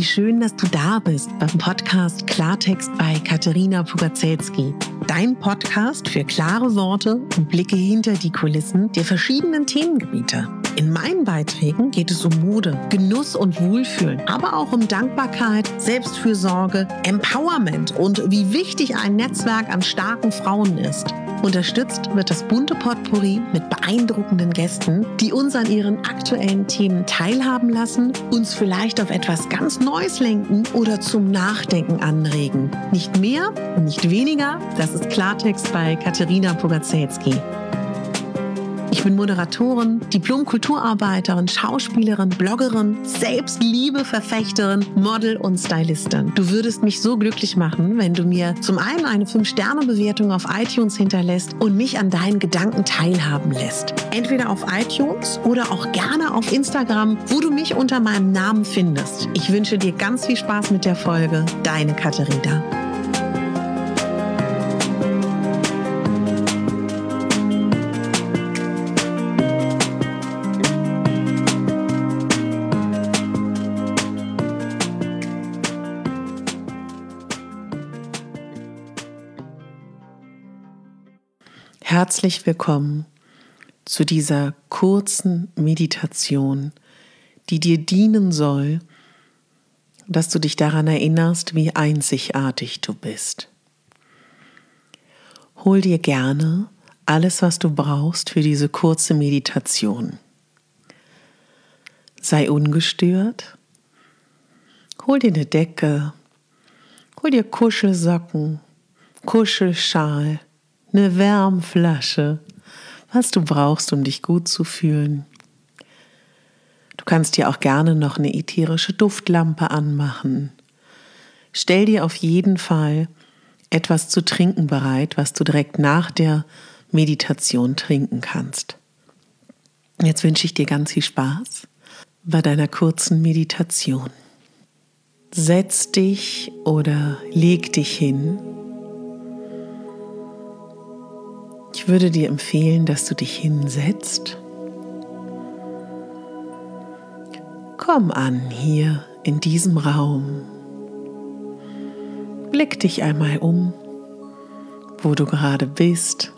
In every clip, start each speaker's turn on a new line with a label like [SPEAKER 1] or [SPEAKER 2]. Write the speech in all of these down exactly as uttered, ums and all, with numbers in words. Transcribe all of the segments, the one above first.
[SPEAKER 1] Wie schön, dass du da bist beim Podcast Klartext bei Katerina Pugacelski. Dein Podcast für klare Worte und Blicke hinter die Kulissen der verschiedenen Themengebiete. In meinen Beiträgen geht es um Mode, Genuss und Wohlfühlen, aber auch um Dankbarkeit, Selbstfürsorge, Empowerment und wie wichtig ein Netzwerk an starken Frauen ist. Unterstützt wird das bunte Potpourri mit beeindruckenden Gästen, die uns an ihren aktuellen Themen teilhaben lassen, uns vielleicht auf etwas ganz Neues lenken oder zum Nachdenken anregen. Nicht mehr und nicht weniger, das ist Klartext bei Katerina Pugacelski. Ich bin Moderatorin, Diplom-Kulturarbeiterin, Schauspielerin, Bloggerin, Selbstliebe-Verfechterin, Model und Stylistin. Du würdest mich so glücklich machen, wenn du mir zum einen eine fünf Sterne Bewertung auf iTunes hinterlässt und mich an deinen Gedanken teilhaben lässt. Entweder auf iTunes oder auch gerne auf Instagram, wo du mich unter meinem Namen findest. Ich wünsche dir ganz viel Spaß mit der Folge. Deine Katerina. Herzlich willkommen zu dieser kurzen Meditation, die dir dienen soll, dass du dich daran erinnerst, wie einzigartig du bist. Hol dir gerne alles, was du brauchst für diese kurze Meditation. Sei ungestört, hol dir eine Decke, hol dir Kuschelsocken, Kuschelschal, eine Wärmflasche, was du brauchst, um dich gut zu fühlen. Du kannst dir auch gerne noch eine ätherische Duftlampe anmachen. Stell dir auf jeden Fall etwas zu trinken bereit, was du direkt nach der Meditation trinken kannst. Jetzt wünsche ich dir ganz viel Spaß bei deiner kurzen Meditation. Setz dich oder leg dich hin. Ich würde dir empfehlen, dass du dich hinsetzt. Komm an hier in diesem Raum. Blick dich einmal um, wo du gerade bist.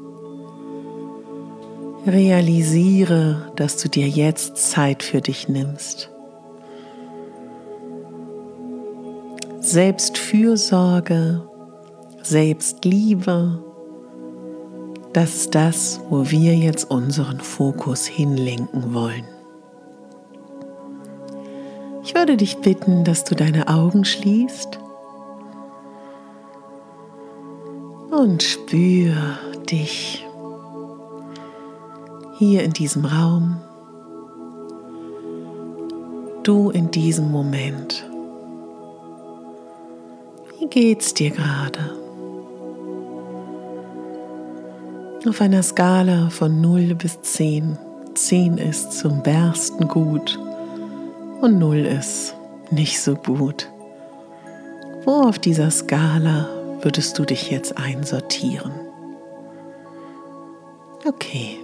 [SPEAKER 1] Realisiere, dass du dir jetzt Zeit für dich nimmst. Selbstfürsorge, Selbstliebe, das ist das, wo wir jetzt unseren Fokus hinlenken wollen. Ich würde dich bitten, dass du deine Augen schließt und spür dich hier in diesem Raum, du in diesem Moment. Wie geht's dir gerade? Auf einer Skala von null bis zehn. zehn ist zum Bersten gut und null ist nicht so gut. Wo auf dieser Skala würdest du dich jetzt einsortieren? Okay.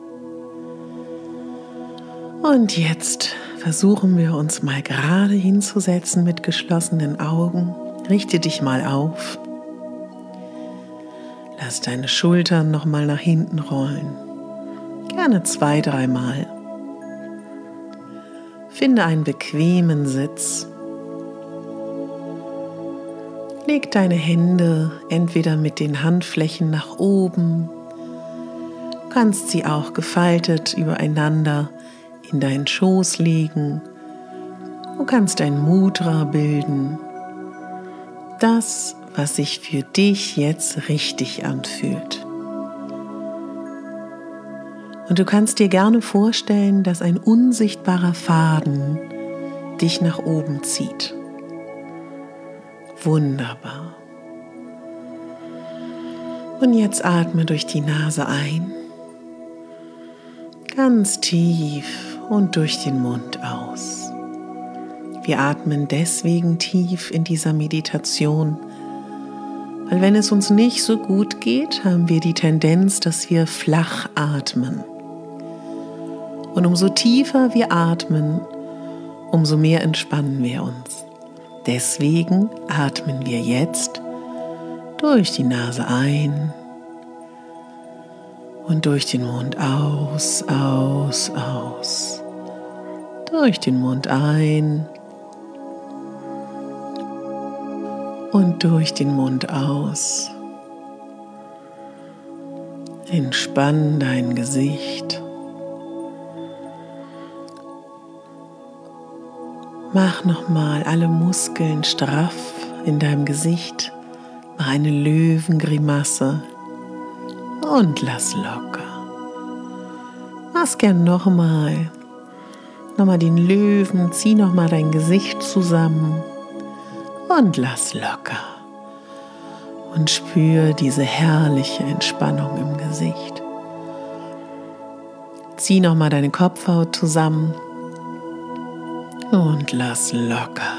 [SPEAKER 1] Und jetzt versuchen wir uns mal gerade hinzusetzen mit geschlossenen Augen. Richte dich mal auf. Lass deine Schultern nochmal nach hinten rollen. Gerne zwei, dreimal. Finde einen bequemen Sitz. Leg deine Hände entweder mit den Handflächen nach oben. Du kannst sie auch gefaltet übereinander in deinen Schoß legen. Du kannst ein Mudra bilden. Das, was sich für dich jetzt richtig anfühlt. Und du kannst dir gerne vorstellen, dass ein unsichtbarer Faden dich nach oben zieht. Wunderbar. Und jetzt atme durch die Nase ein, ganz tief und durch den Mund aus. Wir atmen deswegen tief in dieser Meditation, weil wenn es uns nicht so gut geht, haben wir die Tendenz, dass wir flach atmen. Und umso tiefer wir atmen, umso mehr entspannen wir uns. Deswegen atmen wir jetzt durch die Nase ein und durch den Mund aus, aus, aus. Durch den Mund ein und durch den Mund aus. Entspann dein Gesicht. Mach nochmal alle Muskeln straff in deinem Gesicht. Mach eine Löwengrimasse und lass locker. Mach's gern nochmal. Nochmal den Löwen, zieh nochmal dein Gesicht zusammen und lass locker. Und spür diese herrliche Entspannung im Gesicht. Zieh nochmal deine Kopfhaut zusammen und lass locker.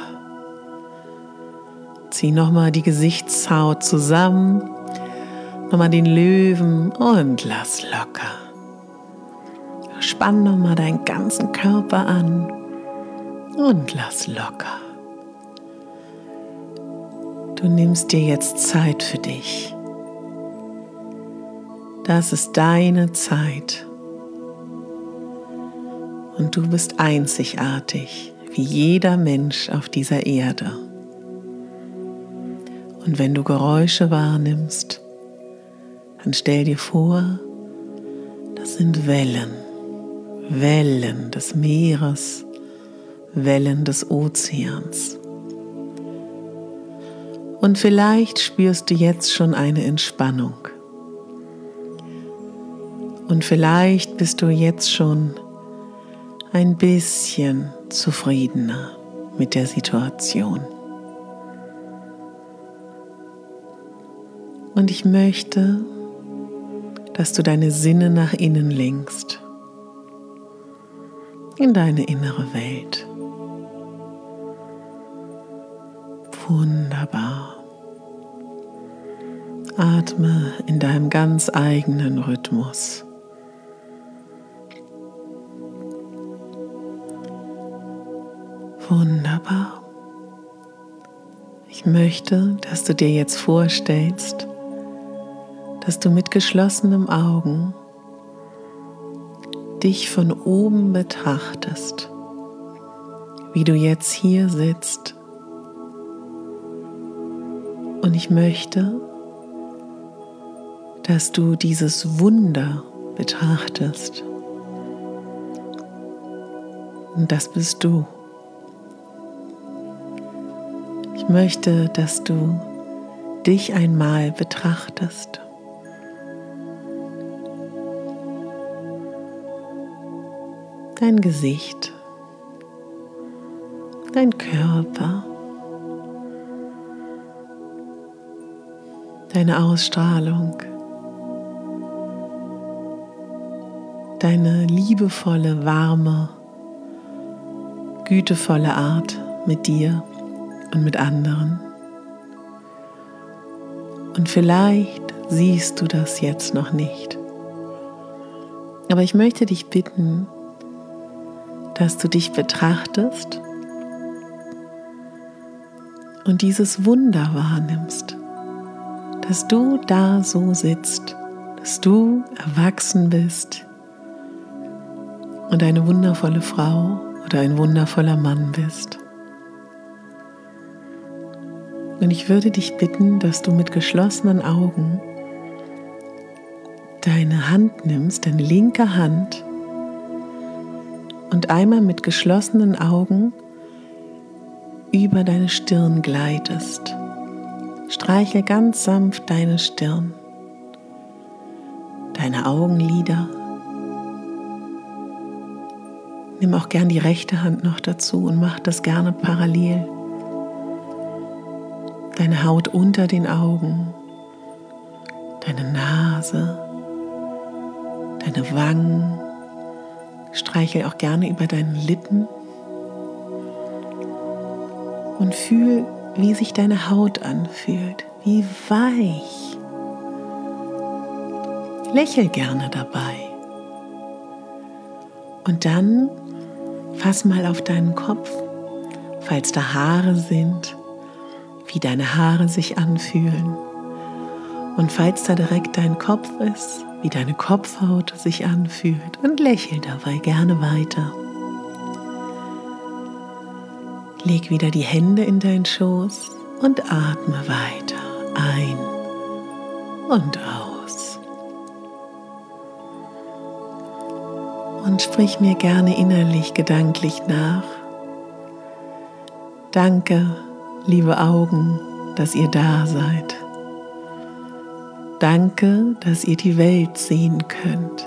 [SPEAKER 1] Zieh nochmal die Gesichtshaut zusammen, nochmal den Löwen und lass locker. Spann nochmal deinen ganzen Körper an und lass locker. Du nimmst dir jetzt Zeit für dich. Das ist deine Zeit. Und du bist einzigartig, wie jeder Mensch auf dieser Erde. Und wenn du Geräusche wahrnimmst, dann stell dir vor, das sind Wellen. Wellen des Meeres, Wellen des Ozeans. Und vielleicht spürst du jetzt schon eine Entspannung. Und vielleicht bist du jetzt schon ein bisschen zufriedener mit der Situation. Und ich möchte, dass du deine Sinne nach innen lenkst, in deine innere Welt. Wunderbar. Atme in deinem ganz eigenen Rhythmus. Wunderbar. Ich möchte, dass du dir jetzt vorstellst, dass du mit geschlossenen Augen dich von oben betrachtest, wie du jetzt hier sitzt. Und ich möchte, dass du dieses Wunder betrachtest. Und das bist du. Ich möchte, dass du dich einmal betrachtest. Dein Gesicht, dein Körper, deine Ausstrahlung, deine liebevolle, warme, gütevolle Art mit dir und mit anderen. Und vielleicht siehst du das jetzt noch nicht. Aber ich möchte dich bitten, dass du dich betrachtest und dieses Wunder wahrnimmst, dass du da so sitzt, dass du erwachsen bist und eine wundervolle Frau oder ein wundervoller Mann bist. Und ich würde dich bitten, dass du mit geschlossenen Augen deine Hand nimmst, deine linke Hand, und einmal mit geschlossenen Augen über deine Stirn gleitest. Streiche ganz sanft deine Stirn, deine Augenlider. Nimm auch gern die rechte Hand noch dazu und mach das gerne parallel. Deine Haut unter den Augen, deine Nase, deine Wangen. Streichel auch gerne über deinen Lippen und fühl, wie sich deine Haut anfühlt, wie weich. Lächel gerne dabei. Und dann fass mal auf deinen Kopf falls da Haare sind, wie deine Haare sich anfühlen. Und falls da direkt dein Kopf ist, wie deine Kopfhaut sich anfühlt. Und lächel dabei gerne weiter. Leg wieder die Hände in deinen Schoß und atme weiter ein und aus. Und sprich mir gerne innerlich, gedanklich nach. Danke, liebe Augen, dass ihr da seid. Danke, dass ihr die Welt sehen könnt.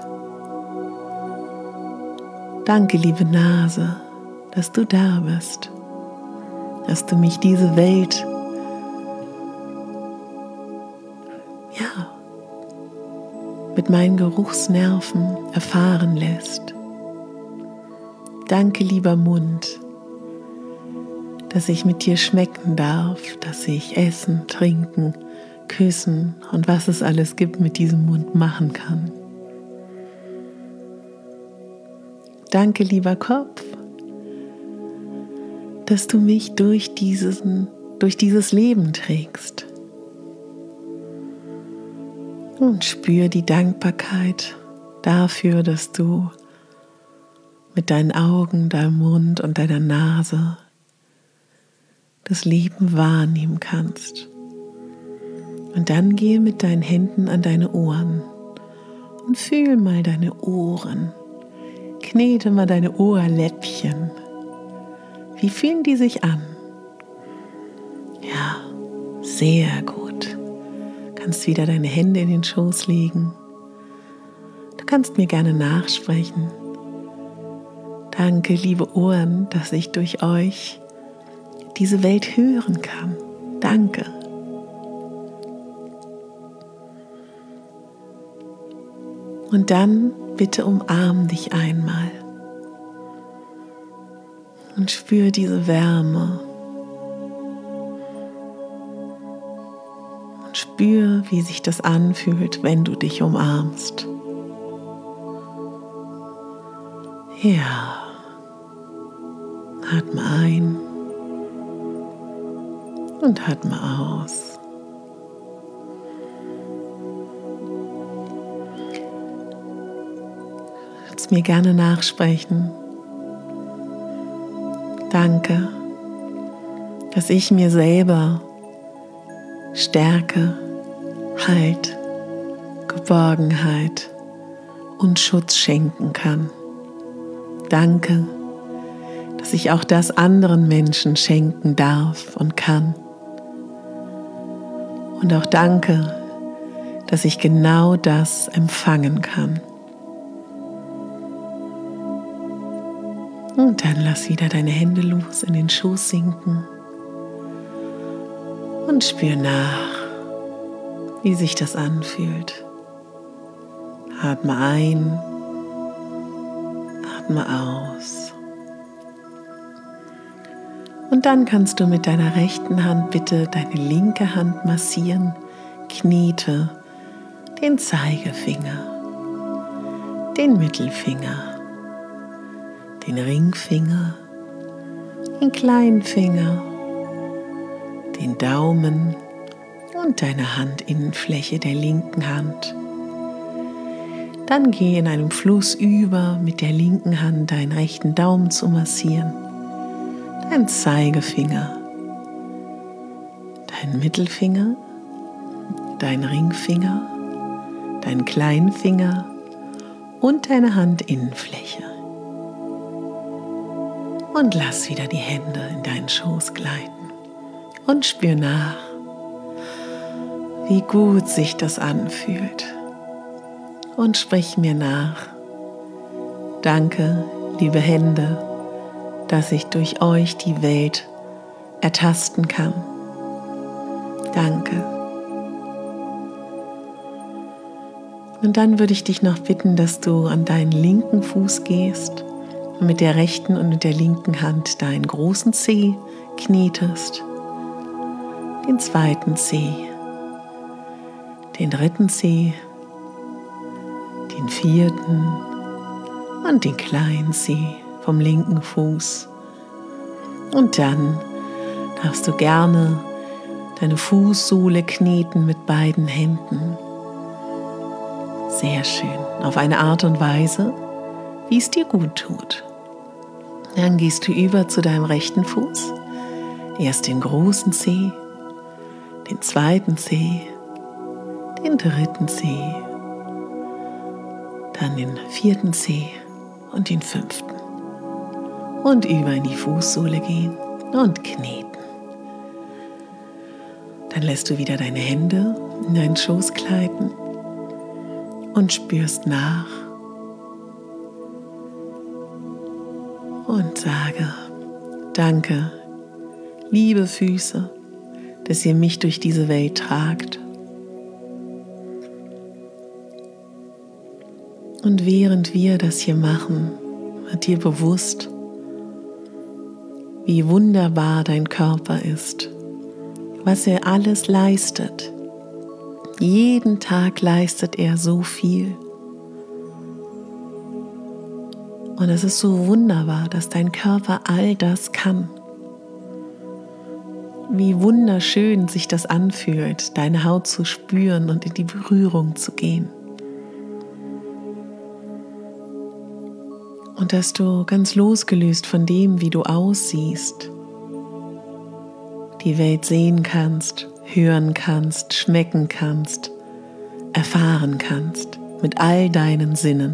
[SPEAKER 1] Danke, liebe Nase, dass du da bist, dass du mich diese Welt, ja, mit meinen Geruchsnerven erfahren lässt. Danke, lieber Mund, dass ich mit dir schmecken darf, dass ich essen, trinken, küssen und was es alles gibt mit diesem Mund machen kann. Danke, lieber Kopf, dass du mich durch, diesen, durch dieses Leben trägst. Und spür die Dankbarkeit dafür, dass du mit deinen Augen, deinem Mund und deiner Nase das Leben wahrnehmen kannst. Und dann gehe mit deinen Händen an deine Ohren und fühl mal deine Ohren. Knete mal deine Ohrläppchen. Wie fühlen die sich an? Ja, sehr gut. Du kannst wieder deine Hände in den Schoß legen. Du kannst mir gerne nachsprechen. Danke, liebe Ohren, dass ich durch euch diese Welt hören kann. Danke. Und dann bitte umarm dich einmal und spür diese Wärme und spür, wie sich das anfühlt, wenn du dich umarmst. Ja, atme ein und atme aus. Mir gerne nachsprechen. Danke, dass ich mir selber Stärke, Halt, Geborgenheit und Schutz schenken kann. Danke, dass ich auch das anderen Menschen schenken darf und kann. Und auch danke, dass ich genau das empfangen kann. Und dann lass wieder deine Hände los in den Schoß sinken und spür nach, wie sich das anfühlt. Atme ein, atme aus. Und dann kannst du mit deiner rechten Hand bitte deine linke Hand massieren, knete den Zeigefinger, den Mittelfinger, den Ringfinger, den kleinen Finger, den Daumen und deine Handinnenfläche der linken Hand. Dann geh in einem Fluss über, mit der linken Hand deinen rechten Daumen zu massieren, deinen Zeigefinger, deinen Mittelfinger, deinen Ringfinger, deinen kleinen Finger und deine Handinnenfläche. Und lass wieder die Hände in deinen Schoß gleiten und spür nach, wie gut sich das anfühlt. Und sprich mir nach. Danke, liebe Hände, dass ich durch euch die Welt ertasten kann. Danke. Und dann würde ich dich noch bitten, dass du an deinen linken Fuß gehst und mit der rechten und mit der linken Hand deinen großen Zeh knetest, den zweiten Zeh, den dritten Zeh, den vierten und den kleinen Zeh vom linken Fuß Und dann darfst du gerne deine Fußsohle kneten mit beiden Händen. Sehr schön. Auf eine Art und Weise, wie es dir gut tut. Dann gehst du über zu deinem rechten Fuß. Erst den großen Zeh, den zweiten Zeh, den dritten Zeh, dann den vierten Zeh und den fünften. Und über in die Fußsohle gehen und kneten. Dann lässt du wieder deine Hände in deinen Schoß gleiten und spürst nach und sage: Danke, liebe Füße, dass ihr mich durch diese Welt tragt. Und während wir das hier machen, wird dir bewusst, wie wunderbar dein Körper ist, was er alles leistet. Jeden Tag leistet er so viel. Und es ist so wunderbar, dass dein Körper all das kann. Wie wunderschön sich das anfühlt, deine Haut zu spüren und in die Berührung zu gehen. Und dass du ganz losgelöst von dem, wie du aussiehst, die Welt sehen kannst, hören kannst, schmecken kannst, erfahren kannst mit all deinen Sinnen.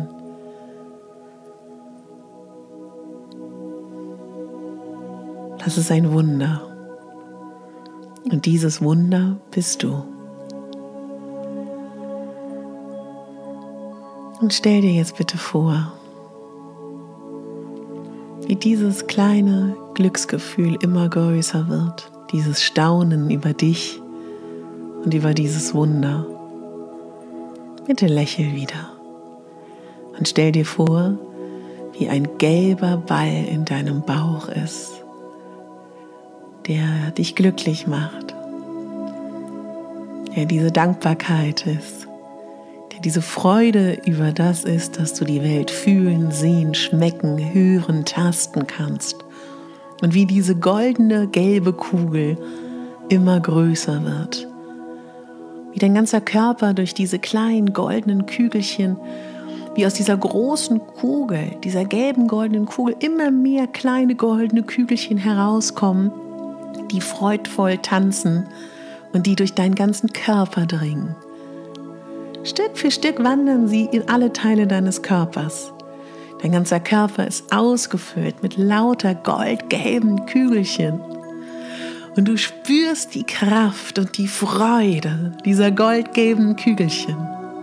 [SPEAKER 1] Das ist ein Wunder. Und dieses Wunder bist du. Und stell dir jetzt bitte vor, wie dieses kleine Glücksgefühl immer größer wird, dieses Staunen über dich und über dieses Wunder. Bitte lächel wieder und stell dir vor, wie ein gelber Ball in deinem Bauch ist, der dich glücklich macht, der diese Dankbarkeit ist, der diese Freude über das ist, dass du die Welt fühlen, sehen, schmecken, hören, tasten kannst. Und wie diese goldene, gelbe Kugel immer größer wird. Wie dein ganzer Körper durch diese kleinen goldenen Kügelchen, wie aus dieser großen Kugel, dieser gelben goldenen Kugel, immer mehr kleine goldene Kügelchen herauskommen, die freudvoll tanzen und die durch deinen ganzen Körper dringen. Stück für Stück wandern sie in alle Teile deines Körpers. Dein ganzer Körper ist ausgefüllt mit lauter goldgelben Kügelchen. Und du spürst die Kraft und die Freude dieser goldgelben Kügelchen.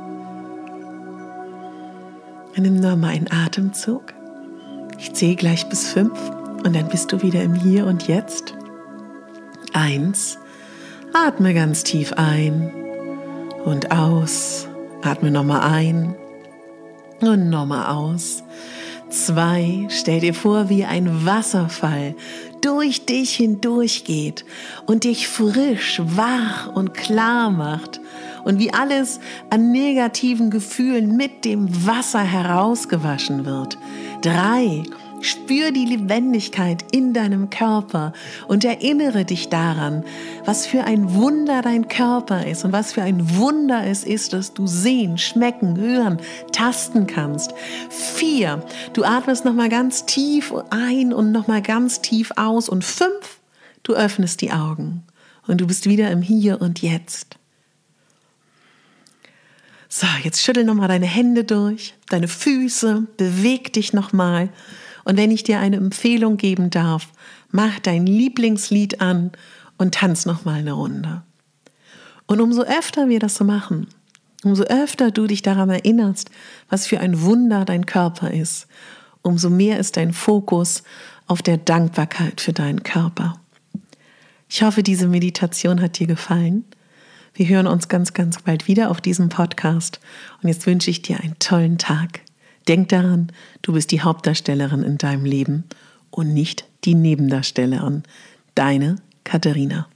[SPEAKER 1] Und nimm nochmal einen Atemzug. Ich zähle gleich bis fünf und dann bist du wieder im Hier und Jetzt. Eins. Atme ganz tief ein und aus. Atme nochmal ein und nochmal aus. Zwei, stell dir vor, wie ein Wasserfall durch dich hindurch geht und dich frisch, wach und klar macht und wie alles an negativen Gefühlen mit dem Wasser herausgewaschen wird. Drei, spür die Lebendigkeit in deinem Körper und erinnere dich daran, was für ein Wunder dein Körper ist und was für ein Wunder es ist, dass du sehen, schmecken, hören, tasten kannst. Vier, du atmest nochmal ganz tief ein und nochmal ganz tief aus. Und fünf, du öffnest die Augen und du bist wieder im Hier und Jetzt. So, jetzt schüttel nochmal deine Hände durch, deine Füße, beweg dich nochmal. Und wenn ich dir eine Empfehlung geben darf, mach dein Lieblingslied an und tanz nochmal eine Runde. Und umso öfter wir das so machen, umso öfter du dich daran erinnerst, was für ein Wunder dein Körper ist, umso mehr ist dein Fokus auf der Dankbarkeit für deinen Körper. Ich hoffe, diese Meditation hat dir gefallen. Wir hören uns ganz, ganz bald wieder auf diesem Podcast. Und jetzt wünsche ich dir einen tollen Tag. Denk daran, du bist die Hauptdarstellerin in deinem Leben und nicht die Nebendarstellerin. Deine Katharina.